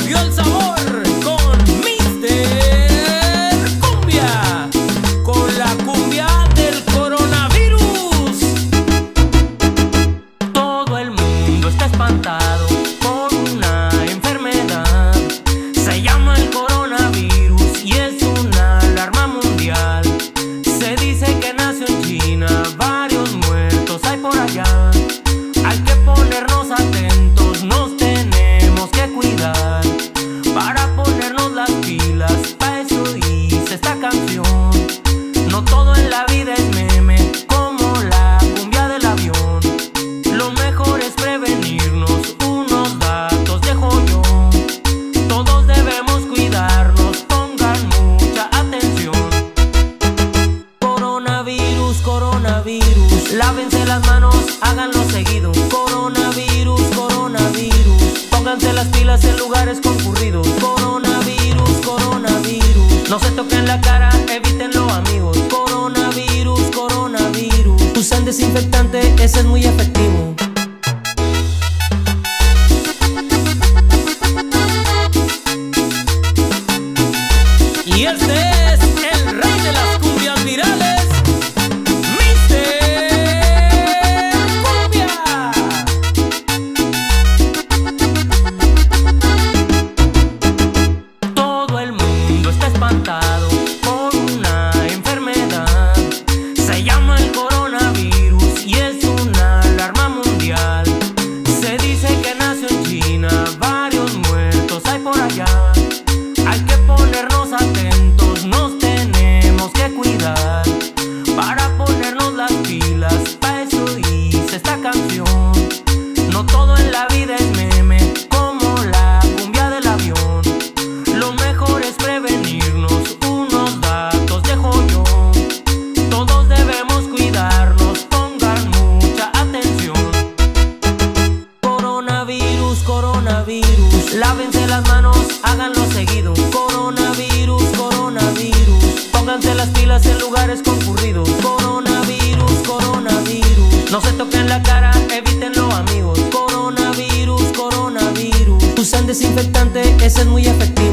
volvió el sabor con Mister Cumbia, con la cumbia del coronavirus. Todo el mundo está espantado por una enfermedad, se llama el coronavirus y es una alarma mundial. Se dice que nació en China, varios muertos hay por allá. Hay que ponernos atentos, nos tenemos que cuidar, para ponernos las pilas, pa' eso hice esta canción. No todo en la vida es meme, como la cumbia del avión. Lo mejor es prevenirnos, unos datos dejo yo. Todos debemos cuidarnos, pongan mucha atención. Coronavirus, coronavirus, lávense las manos, háganlo seguido. Coronavirus, coronavirus, pónganse las pilas en lugares concurridos. Coronavirus, coronavirus, no se toquen la cara, evítenlo amigos. Coronavirus, coronavirus, usen desinfectante, ese es muy efectivo. Y este es el rey de las cumbias virales, espantado por una enfermedad, se llama el coronavirus y es una alarma mundial. Se dice que nació en China, varios muertos hay por allá. Hay que ponernos atentos, nos tenemos que cuidar, para ponernos las pilas, pa' eso hice esta canción. No todo en la vida es meme, como la cumbia del avión. Lo mejor es prevenirnos, unos datos dejo yo. Todos debemos cuidarnos, pongan mucha atención. Coronavirus, coronavirus, lávense las manos, háganlo seguido. Coronavirus, coronavirus, pónganse las pilas en lugares concurridos. Coronavirus, coronavirus, no se toquen la cara, evítenlo amigos. Coronavirus, coronavirus, usen desinfectante, ese es muy efectivo.